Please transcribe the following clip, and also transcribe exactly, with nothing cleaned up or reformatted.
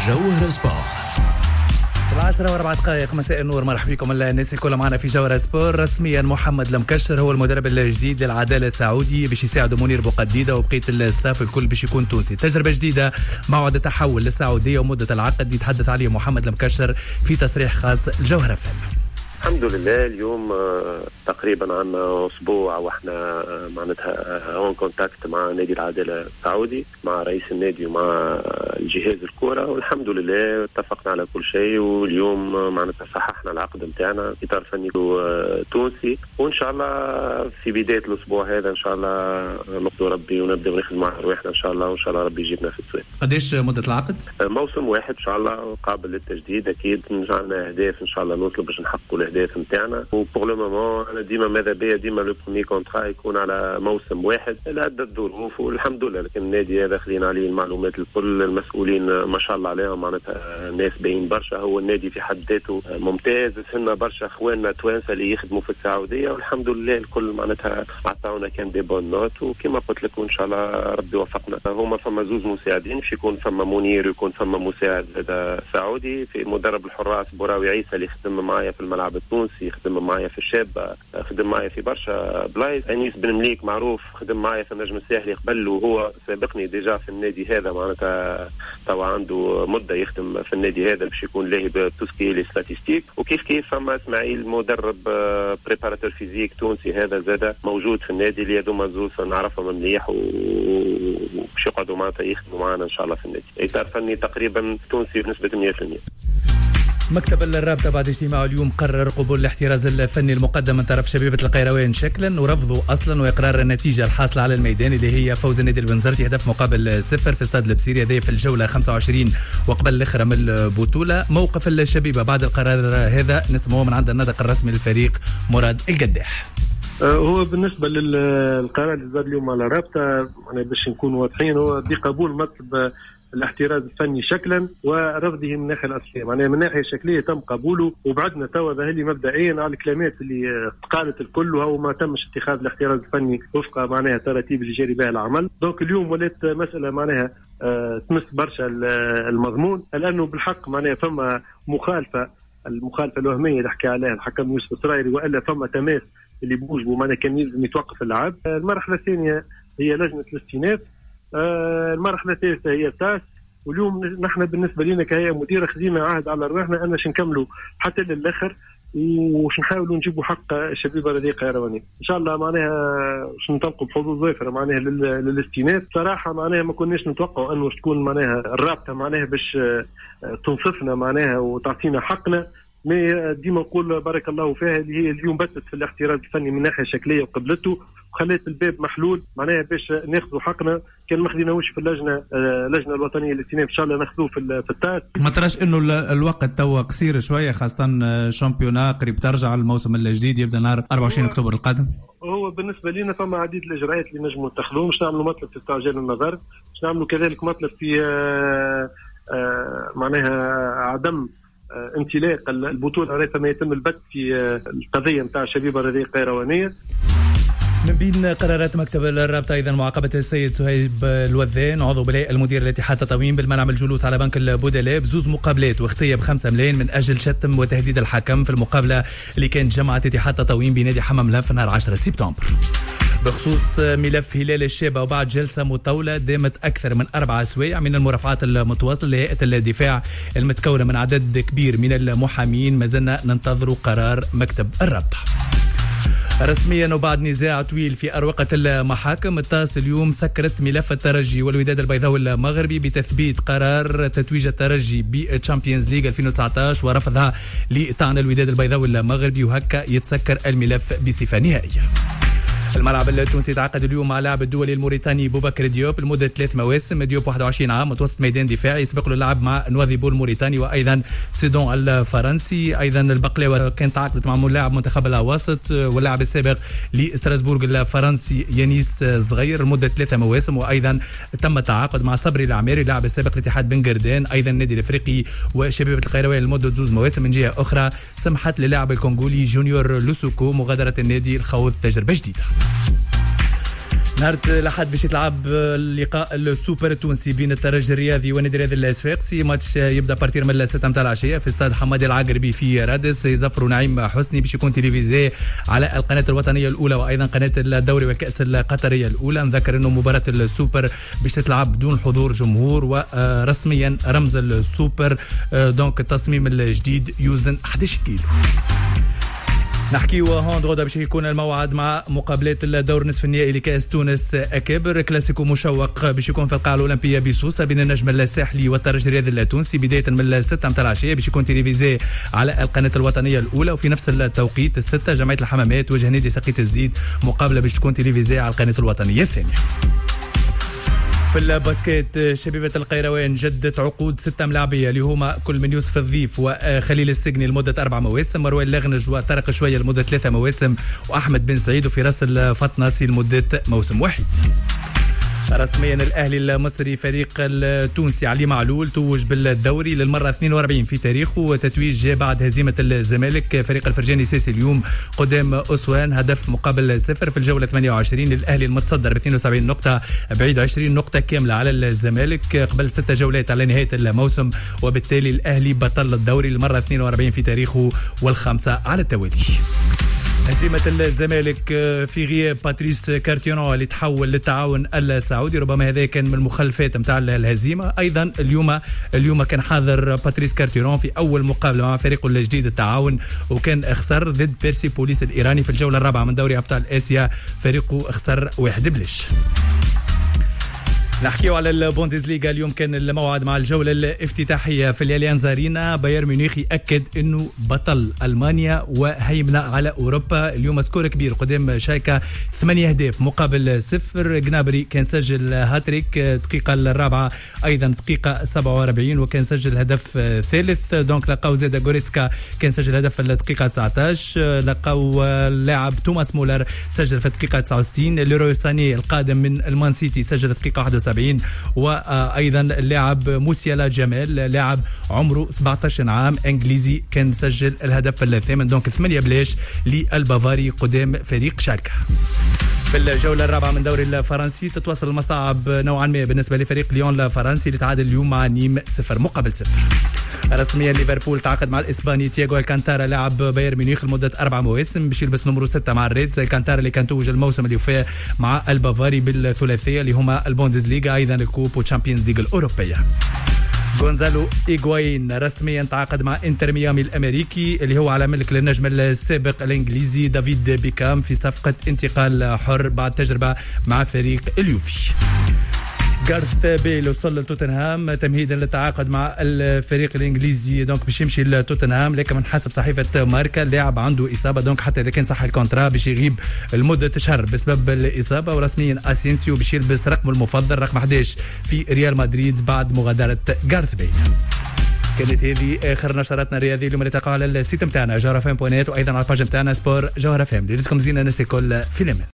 جوهر سبور. العاشرة واربع دقائق مساء النور، مرحبا بكم الناس الكل معنا في جوهر سبور. رسميا محمد المكشر هو المدرب الجديد للعدالة السعودي باش يساعده منير بوقديدة وبقية الستاف الكل باش يكون تونسي. تجربة جديدة، موعد تحول للسعودية ومدة العقد يتحدث عليه محمد المكشر في تصريح خاص لجوهر فهم. الحمد لله اليوم تقريبا عنا اسبوع واحنا معناتها اون كونتاكت مع نادي العداله السعودي، مع رئيس النادي ومع الجهاز الكره، والحمد لله اتفقنا على كل شيء. واليوم معناتها صححنا العقد نتاعنا اطار فني تونسي، وان شاء الله في بدايه الاسبوع هذا ان شاء الله نقدر ربي ونبدا نخدم مع روحنا ان شاء الله، وان شاء الله ربي يجيبنا في الصيف. قديش مده العقد؟ موسم واحد ان شاء الله قابل للتجديد. اكيد عندنا اهداف ان شاء الله نوصل باش نحققوا الاهداف نتاعنا، وبور لو مومون انا ديما ماذا بيا ديما لو بروميي كونترا يكون على موسم واحد لعده الظروف والحمد لله. لكن النادي هذا خلينا عليه المعلومات الكل، المسؤولين ما شاء الله عليهم معناتها ناس باين برشا. هو النادي في حد ذاته ممتاز، سنا برشا اخواننا توانسه اللي يخدموا في السعوديه، والحمد لله الكل معناتها عطاونا كان دي بون نوت. وكما قلت لكم ان شاء الله ربي وفقنا. هما فما زوز مساعدين، باش يكون فما منير ويكون فما مساعد هذا سعودي. في مدرب الحراس بوراوي عيسى اللي يخدم معايا في الملعب التونسي، خدم معايا في الشاب، خدم معايا في برشا بلايص. انيس بن مليك معروف خدم معايا في النجم الساحلي قبل، وهو سابقني ديجا في النادي هذا معناتها توا عنده مده يخدم في النادي هذا باش يكون لاهي بتوسكي لي ستاتيستيك. وكيف كيف فما اسماعيل مدرب بريباراتور فيزيك تونسي هذا زاد موجود في النادي، اللي هذوما زوز نعرفهم مليح وباش يقعدوا معناتها يخدموا معنا ان شاء الله في النادي. اطار فني تقريبا تونسي بنسبه مية بالمية. مكتب الرابطة بعد اجتماعه اليوم قرر قبول الاحتراز الفني المقدم من طرف شبيبة القيروان شكلا، ورفضه اصلا واقرار النتيجة الحاصلة على الميدان اللي هي فوز النادي البنزرتي هدف مقابل صفر في استاد البصيري هذا في الجولة خمسة وعشرين وقبل الاخرى من البطولة. موقف الشبيبة بعد القرار هذا نسمعه من عند الناطق الرسمي للفريق مراد القداح. هو بالنسبة للقرار اللي صدر اليوم على الرابطة يعني باش نكون واضحين، هو بقبول مطلب الاحتراز الفني شكلا ورفضه من الناحيه الاصليه. معناها من الناحيه الشكليه تم قبوله، وبعدنا توا ذهلي مبدئيا على الكلمات اللي قالت الكل، وهو ما تمش اتخاذ الاحتراز الفني وفق معناها تراتيب اللي جاري بها العمل. دونك اليوم ولات مساله معناها آه تمس برشا المضمون، لانه بالحق معناها فما مخالفه، المخالفه الوهميه اللي حكى عليها الحكم يوسف السرايري، والا فما تماس اللي بوجبه معناها كان يلزم يتوقف اللعب. المرحله الثانيه هي لجنه الاستئناف، آه المرحله الثالثه هي التاس. واليوم نحن بالنسبه لنا كهيئه مديره خذينا عهد على رواحنا ان باش نكملوا حتى للاخر، وش نحاولوا نجيبوا حق الشبيبه الذي قيرواني ان شاء الله. معناها باش ننطلقوا بحظوظ ظافره معناها للاستئناف. صراحه معناها ما كناش نتوقعوا انه تكون معناها الرابطه معناها باش تنصفنا معناها وتعطينا حقنا. ما ديما نقول بارك الله فيها اللي هي اليوم بتت في الاحتراز الفني من ناحيه شكليه وقبلته، وخلت الباب محلول معناها باش ناخذوا حقنا. كان ما خديناوش في اللجنه اللجنه الوطنيه للاستئناف ان شاء الله ناخذوه في في التاس. ما تراش انه الوقت توا قصير شويه، خاصه شامبيونا قريب ترجع الموسم الجديد يبدا نهار أربعة وعشرين اكتوبر القادم. هو بالنسبه لنا فما عديد الاجراءات اللي نجموا نتخذوهم. باش نعملوا مطلب في استعجال النظر، باش نعملوا كذلك مطلب في آآ آآ معناها عدم امتلاك البطوله ريثما يتم البت في القضيه نتاع الشبيبه الرياضيه القيروانيه. من بين قرارات مكتب الرابطة أيضا معاقبة السيد سهيب الوذان عضو بلاء المدير الاتحاد التطويم بالمنع من الجلوس على بنك البدلاء بزوز مقابلات واختية بخمسة ملايين من أجل شتم وتهديد الحكم في المقابلة اللي كانت جمعت اتحاد التطويم بنادي حمام لام في نهار عشرة سبتمبر. بخصوص ملف هلال الشابة وبعد جلسة مطولة دامت أكثر من أربع أسواع من المرافعات المتواصلة لهيئة الدفاع المتكونة من عدد كبير من المحامين، ما زلنا ننتظر قرار مكتب الرابطة. رسميا وبعد نزاع طويل في أروقة المحاكم، التاس اليوم سكرت ملف الترجي والوداد البيضاوي المغربي بتثبيت قرار تتويج الترجي بالتشامبيونز ليج ألفين وتسعة عشر ورفضها لطعن الوداد البيضاوي المغربي، وهكا يتسكر الملف بصفة نهائية. الملعب التونسي تعقد اليوم مع لاعب الدولي الموريتاني بوبكر ديوب لمدة ثلاث مواسم. ديوب واحد وعشرين عام متوسط ميدان دفاعي، يسبق له اللعب مع نواذيبو الموريتاني وايضا سيدون الفرنسي. ايضا البقلاوه كانت تعاقدت مع ملاعب منتخب الوسط واللاعب السابق لستراسبورغ الفرنسي يانيس صغير لمدة ثلاثة مواسم. وايضا تم التعاقد مع صبري العماري اللاعب السابق لاتحاد بن قردان ايضا النادي الافريقي وشبيبه القيروان لمدة زوز مواسم. من جهه اخرى سمحت للاعب الكونغولي جونيور لوسوكو مغادره النادي الخوض تجربه جديده. نهار الأحد باش يتلعب اللقاء السوبر التونسي بين الترجي الرياضي والنادي الرياضي الصفاقسي. ماتش يبدا بارتير من الستة متاع العشيه في استاد حمادي العقربي في رادس. يزفروا نعيم حسني باش يكون تلفزيوني على القناه الوطنيه الاولى وايضا قناه الدوري والكاس القطريه الاولى. نذكر انه مباراه السوبر باش تتلعب بدون حضور جمهور، ورسميا رمز السوبر دونك التصميم الجديد يوزن أحد عشر كيلو. نحكيو هون غدا باش يكون الموعد مع مقابلات الدور نصف النهائي لكأس تونس أكابر. كلاسيكو مشوق باش يكون في القاعة الأولمبية بسوسة بين النجم الساحلي والترجي الرياضي التونسي بداية من الستة متاع العشية. باش يكون تلفزيوني على القناة الوطنية الأولى، وفي نفس التوقيت الستة جمعية الحمامات وجه نادي سقيت الزيد مقابلة باش تكون تلفزيوني على القناة الوطنية الثانية. في الباسكيت شبيبة القيروان جدت عقود ستة ملاعبية اللي هما كل من يوسف الضيف وخليل السجني لمدة أربع مواسم، مروان لغنج وطارق شوية لمدة ثلاثة مواسم، وأحمد بن سعيد وفراس الفطناسي لمدة موسم واحد. رسميا الاهلي المصري فريق التونسي علي معلول توج بالدوري للمره اثنين وأربعين في تاريخه، وتتويج جاء بعد هزيمه الزمالك فريق الفرجاني سيسي اليوم قدام اسوان هدف مقابل صفر في الجوله ثمانية وعشرين. الاهلي المتصدر ب اثنين وسبعين نقطه بعيد عشرين نقطه كامله على الزمالك قبل ست جولات على نهايه الموسم، وبالتالي الاهلي بطل الدوري للمره اثنين وأربعين في تاريخه والخامسه على التوالي. هزيمة الزمالك في غياب باتريس كارتيرون اللي تحول للتعاون السعودي، ربما هذا كان من المخلفات متاع الهزيمة. أيضا اليوم اليوم كان حاضر باتريس كارتيرون في أول مقابلة مع فريقه الجديد التعاون، وكان خسر ضد بيرسي بوليس الإيراني في الجولة الرابعة من دوري أبطال آسيا، فريقه خسر واحد بلش. نحكيو على البوندسليغا. اليوم كان الموعد مع الجولة الافتتاحية في الاليانز ارينا. بايرن ميونخ يأكد انه بطل المانيا وهيمنة على اوروبا. اليوم سكور كبير قدام شايكا ثمانية اهداف مقابل صفر. جنابري كان سجل هاتريك دقيقة الرابعة ايضا دقيقة سبعة وأربعين وكان سجل هدف ثالث. دونك لقاو زاد غوريتسكا كان سجل هدف الدقيقة تسعة عشر. لقاو اللاعب توماس مولر سجل في الدقيقة تسعة وستين. ليروي ساني القادم من المان سيتي سجل في الدقيقة واحد وسبعين. وايضا اللاعب موسيالا جمال لاعب عمره سبعة عشر عام انجليزي كان سجل الهدف الثامن. دونك ثمانية بلاش للبافاري قدام فريق شالكا. في الجولة الرابعة من دوري الفرنسي تتواصل المصاعب نوعا ما بالنسبة لفريق ليون الفرنسي اللي تعادل اليوم مع نيم صفر مقابل صفر. رسميا ليفربول تعاقد مع الاسباني تياغو الكانتارا لاعب بايرن ميونخ لمده اربع مواسم باش يلبس نمرو ستة مع الريدز. الكانتارا اللي كان توج الموسم اللي فات مع البافاري بالثلاثيه اللي هما البوندسليغا ايضا الكوب والشامبيونز ليغ الاوروبيه. غونزالو إيغواين رسميا تعاقد مع انتر ميامي الامريكي اللي هو على ملك للنجم السابق الانجليزي دافيد بيكام في صفقه انتقال حر بعد تجربه مع فريق اليوفي. غارث بيل وصل لتوتنهام تمهيدا للتعاقد مع الفريق الانجليزي دونك باش يمشي لتوتنهام، لكن من حسب صحيفه ماركا اللاعب عنده اصابه دونك حتى اذا كان صح الكونترا باش يغيب لمده شهر بسبب الاصابه. ورسميا اسينسيو باش يلبس رقمه المفضل رقم أحد عشر في ريال مدريد بعد مغادره غارث بيل. كانت هذه اخر نشراتنا الرياضيه اليوم اللي تقع على السيت نتاعنا جوهر اف ام بوينت وايضا على الباج نتاعنا سبور جوهر اف ام. ليلتكم زينه ناس الكل في الامان.